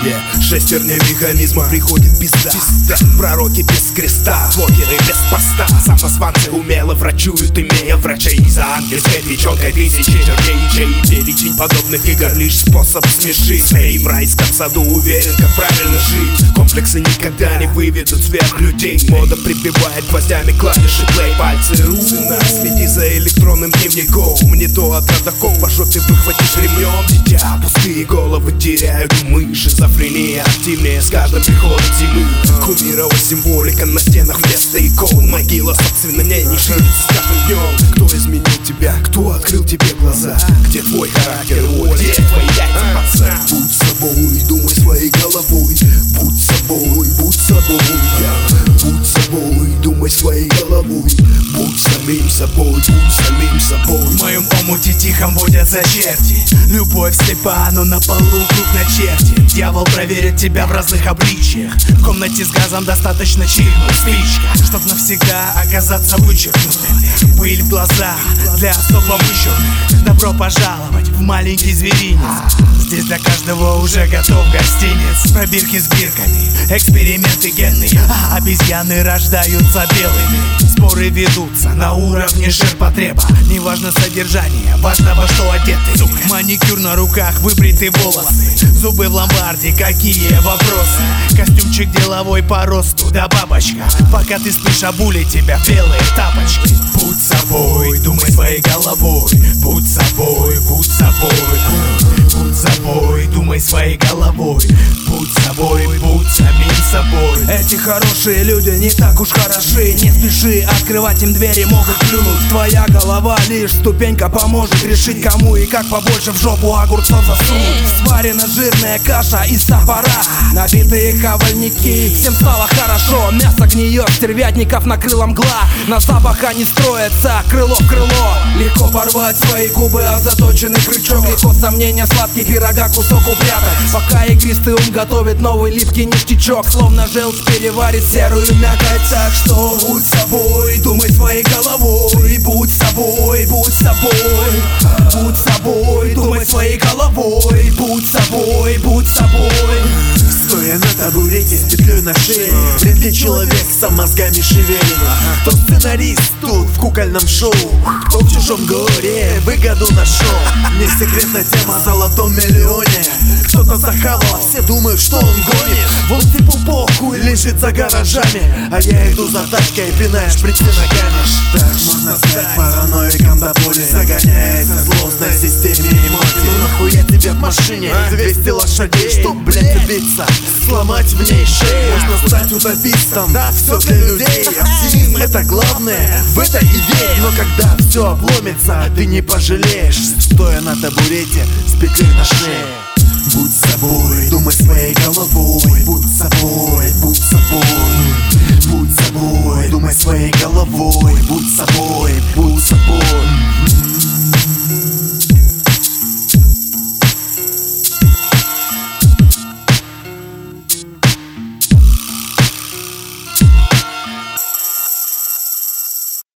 Шестерня механизма приходит пизда. Пророки без креста, блогеры без поста. Самозванцы умело врачуют, имея врачей. За ангельской печенкой тысячи чертей. Перечень подобных игр лишь способ смешить. Эй, в райском саду уверен, как правильно жить. Комплексы никогда не выведут сверх людей. Мода прибивает гвоздями клавиши плей. Пальцы цена, следи за электронным дневником. Не то от родаков по жопе выхватишь ремнем. Дитя, пустые головы теряют умы. Шизофрения активнее с каждым приходом зимы. Кумирова символика на стенах вместо икон. Могила собственно не ширится с каждым днем. Кто изменил тебя? Кто открыл тебе глаза? Где твой характер? Где твои яйца, пацан? Будь собой, думай своей головой. Будь собой, будь собой. Будь собой, думай своей головой. Будь самим собой, будь самим собой. В моем омуте тихом водятся черти. Любовь слепа, но на полу круг начертит. Дьявол проверит тебя в разных обличиях. В комнате с газом достаточно чихнуть спичка, чтоб навсегда оказаться вычеркнутым. Пыль в глазах для особо вычурных. Добро пожаловать в маленький зверинец. Здесь для каждого уже готов гостиниц. Пробирки с бирками, эксперименты генные. Обезьяны рождаются белыми. Споры ведутся на уровне ширпотреба. Неважно содержание, важно во что одеты. Маникюр на руках, выбритые волосы. Зубы в ломбарде, какие вопросы? Костюмчик деловой по росту, да бабочка. Пока ты спишь, обули тебя в белые тапочки. Будь собой, думай своей головой. Будь собой, будь собой. Будь собой, думай своей головой. Будь собой, будь самим собой. Эти хорошие люди не так уж хороши. Не спеши открывать им двери, могут плюнуть. Твоя голова лишь ступенька поможет решить, кому и как побольше в жопу огурцов засунуть. Сварена жирная каша из топора, набитые кавальники. Всем стало хорошо, мясо гниет, стервятников накрыла мгла. На запах они строятся, крыло в крыло. Легко порвать свои губы, а заточенный крючок. Легко сомнения, сладкий пирога, кусок упрятать. Пока игристый ум готовит новый липкий ништячок. Словно желчь переварит серую мякоть. Так что будь собой, думай своей головой. Будь собой, будь собой. Будь собой, думай своей головой. Будь собой, будь собой. Стоя на табурете с петлей на шее, вряд ли человек со мозгами шевелит. Кто сценарист тут в кукольном шоу, кто в чужом горе выгоду нашел. Не секретная тема о золотом миллионе. Кто-то захавал, все думают, что он гонит. Вон типу похуй лежит за гаражами, а я иду за тачкой, пинаешь бритвы ногами. Так можно стать параноиком до боли, загоняется злость на системе эмоций. Ну нахуя тебе в машине 200 лошадей, чтоб, блять, убиться, сломать в ней шею. Можно стать утопистом, да, все для людей. Оптимизм это главное, в это и верь. Но когда все обломится, ты не пожалеешь, стоя на табурете с петлей на шее. Будь собой, думай своей головой.